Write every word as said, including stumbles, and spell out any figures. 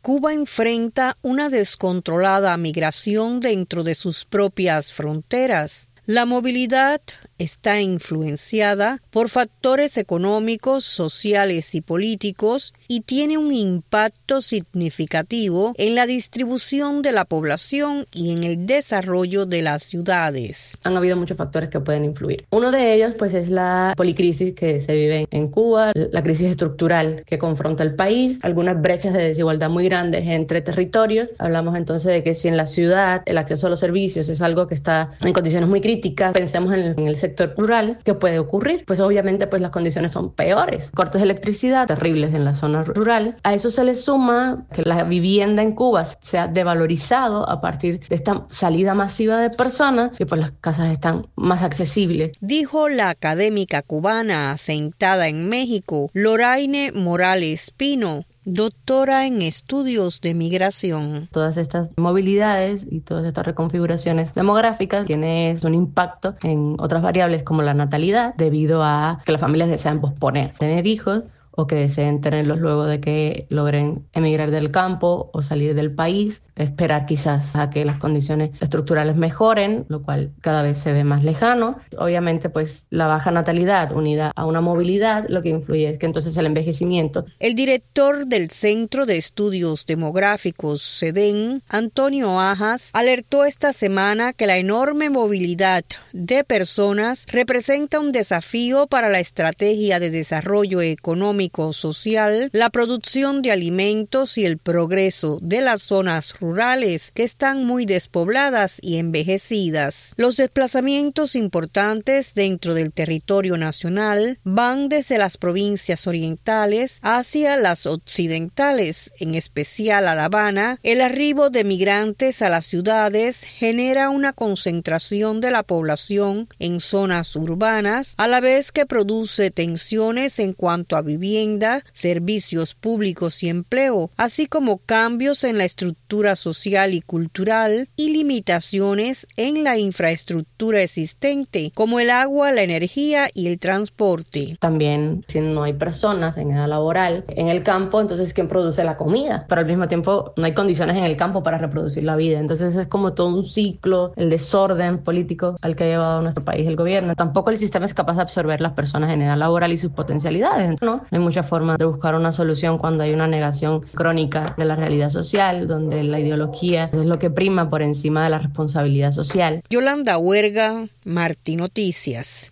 Cuba enfrenta una descontrolada migración dentro de sus propias fronteras. La movilidad está influenciada por factores económicos, sociales y políticos y tiene un impacto significativo en la distribución de la población y en el desarrollo de las ciudades. Han habido muchos factores que pueden influir. Uno de ellos pues es la policrisis que se vive en Cuba, la crisis estructural que confronta el país, algunas brechas de desigualdad muy grandes entre territorios. Hablamos entonces de que si en la ciudad el acceso a los servicios es algo que está en condiciones muy críticas, pensemos en el, en el sector rural, ¿qué puede ocurrir? Pues obviamente pues las condiciones son peores. Cortes de electricidad terribles en la zona rural. A eso se le suma que la vivienda en Cuba se ha devalorizado a partir de esta salida masiva de personas y pues las casas están más accesibles. Dijo la académica cubana asentada en México, Loraine Morales Pino, doctora en estudios de migración. Todas estas movilidades y todas estas reconfiguraciones demográficas tienen un impacto en otras variables como la natalidad, debido a que las familias desean posponer tener hijos o que deseen tenerlos luego de que logren emigrar del campo o salir del país, esperar quizás a que las condiciones estructurales mejoren, lo cual cada vez se ve más lejano. Obviamente, pues la baja natalidad unida a una movilidad, lo que influye es que entonces el envejecimiento. El director del Centro de Estudios Demográficos, CEDEN, Antonio Ajas, alertó esta semana que la enorme movilidad de personas representa un desafío para la estrategia de desarrollo económico social, la producción de alimentos y el progreso de las zonas rurales que están muy despobladas y envejecidas. Los desplazamientos importantes dentro del territorio nacional van desde las provincias orientales hacia las occidentales, en especial a La Habana. El arribo de migrantes a las ciudades genera una concentración de la población en zonas urbanas, a la vez que produce tensiones en cuanto a vivienda, servicios públicos y empleo, así como cambios en la estructura social y cultural y limitaciones en la infraestructura existente, como el agua, la energía y el transporte. También, si no hay personas en edad laboral en el campo, entonces ¿quién produce la comida? Pero al mismo tiempo no hay condiciones en el campo para reproducir la vida. Entonces es como todo un ciclo, el desorden político al que ha llevado nuestro país el gobierno. Tampoco el sistema es capaz de absorber las personas en edad laboral y sus potencialidades, ¿no? Hay muchas formas de buscar una solución cuando hay una negación crónica de la realidad social, donde la ideología es lo que prima por encima de la responsabilidad social. Yolanda Huerga, Martí Noticias.